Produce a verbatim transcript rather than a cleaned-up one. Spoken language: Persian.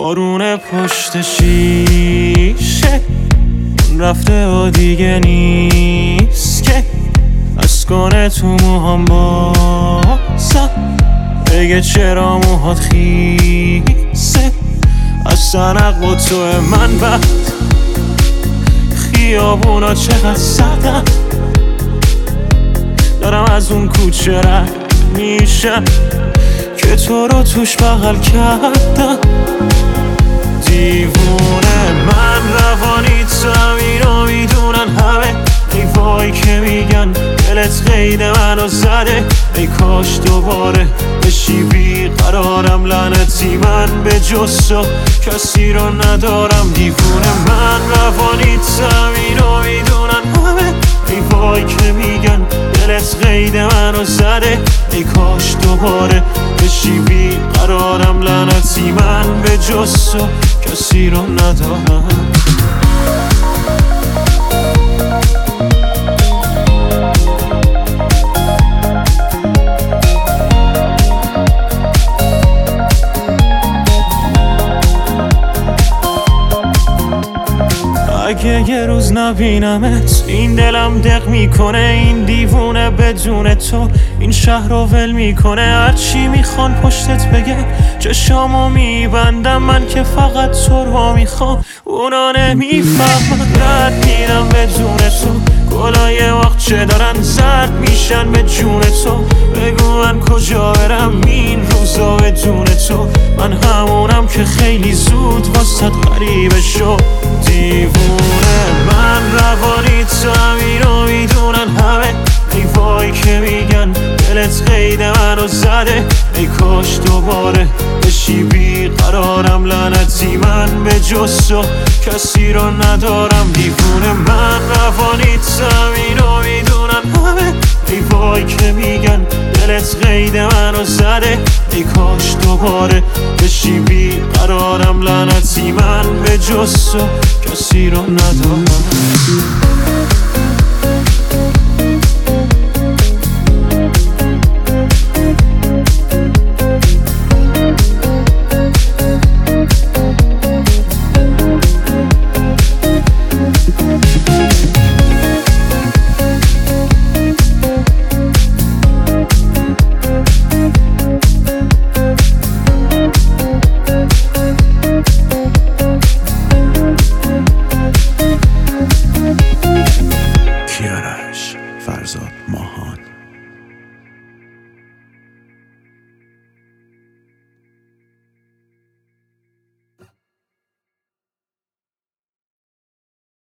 بارون پشت شیشه رفته و دیگه نیست که از کنه تو موهام بازم بگه چرا موهات خیسه از سنق با تو من بعد خیابونا چقدر سردم دارم از اون کوچه رد میشم که تو رو توش بغل کردم دیوونه من روانی تو اینو میدونن همه ای وای که میگن دلت قید منو زده ای کاش دوباره بشی بیقرارم لعنتی من به جز تو کسی رو ندارم دیوونه من روانی تو اینو میدونن همه ای وای که میگن دلت قید منو زده ای کاش دوباره بشی بیقرارم لعنتی من به جز تو کسی رو ندارم اگه یه روز نبینمت این دلم دق میکنه این دیوونه بدون تو این شهر رو ول میکنه هرچی میخوان پشتت بگه چشامو میبندم من که فقط تو رو میخوام اونا نمیفهمن رد میرم بدون تو گلای وقت چه دارن زرد میشن به جون تو بگو من کجا برم این روزا بدون تو من همونم که خیلی زود واسه غریبه شد دیوونه من روانی تو اینو میدونن همه ای وای که میگن دلت قید منو زده ای کاش دوباره بشی بیقرارم لعنتی من به جز تو کسی رو ندارم دیوونه من روانی تو اینو میدونن همه ای وای که میگن دلت قید منو زده ای کاش دوباره بشی بیقرارم لعنتی من به جز تو کسی رو ندارم فرزاد ماهان